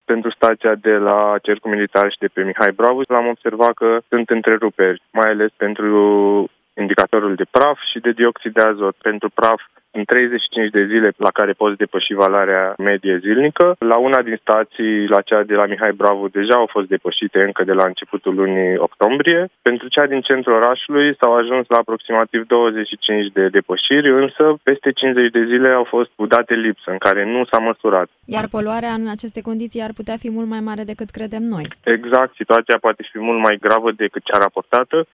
pentru stația de la Cercul Militar și de pe Mihai Bravu, am observat că sunt întreruperi, mai ales pentru indicatorul de praf și de dioxid de azot. Pentru praf, în 35 de zile la care poți depăși valoarea medie zilnică. La una din stații, la cea de la Mihai Bravu, deja au fost depășite încă de la începutul lunii octombrie. Pentru cea din centrul orașului s-au ajuns la aproximativ 25 de depășiri, însă peste 50 de zile au fost cu date lipsă, în care nu s-a măsurat. Iar poluarea în aceste condiții ar putea fi mult mai mare decât credem noi. Exact, situația poate fi mult mai gravă decât cea raportată.